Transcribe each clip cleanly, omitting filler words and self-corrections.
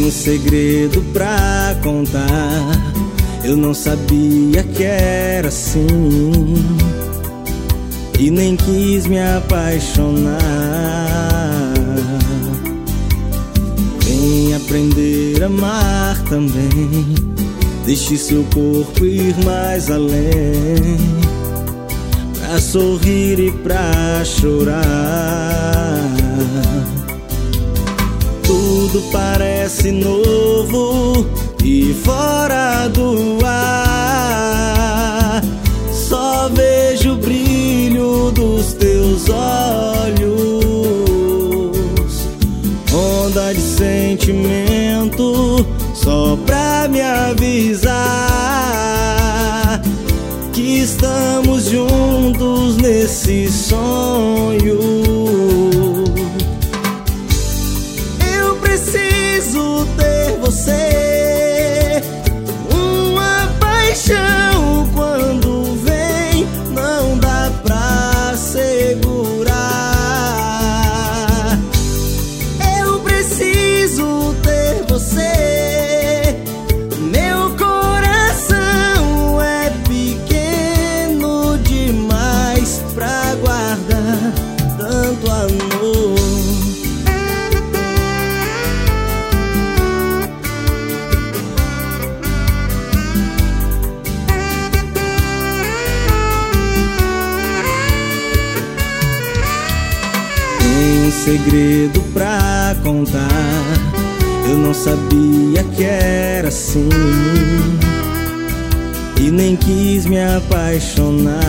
um segredo pra contar. Eu não sabia que era assim e nem quis me apaixonar. Vem aprender a amar também. Deixe seu corpo ir mais além, pra sorrir e pra chorar. Tudo parece novo e fora do ar. Só vejo o brilho dos teus olhos, onda de sentimento só pra me avisar que estamos juntos nesse sonho. Eu preciso ter você, uma paixão quando vem não dá pra segurar. Eu preciso ter você, meu coração é pequeno demais pra guardar tanto amor. Um segredo pra contar. Eu não sabia que era assim e nem quis me apaixonar.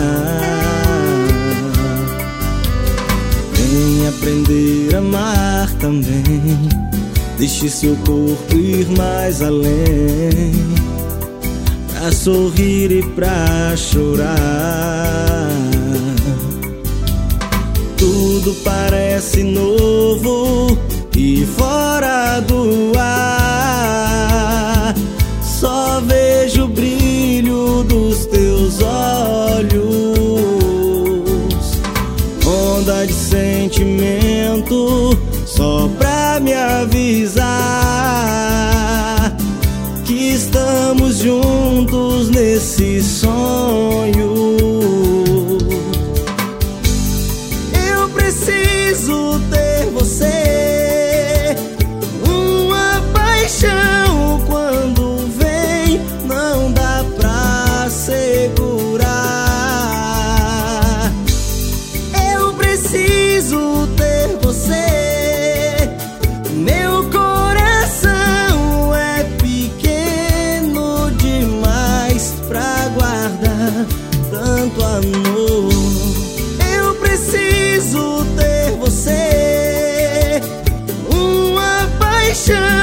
Vem aprender a amar também. Deixe seu corpo ir mais além, pra sorrir e pra chorar. Tudo parece novo e fora do ar. Só vejo o brilho dos teus olhos, onda de sentimento só pra me avisar que estamos juntos nesse sonho. Preciso ter você, uma paixão quando vem não dá pra segurar. Eu preciso ter você, meu coração é pequeno demais pra guardar tanto amor. Eu preciso ter você, uma paixão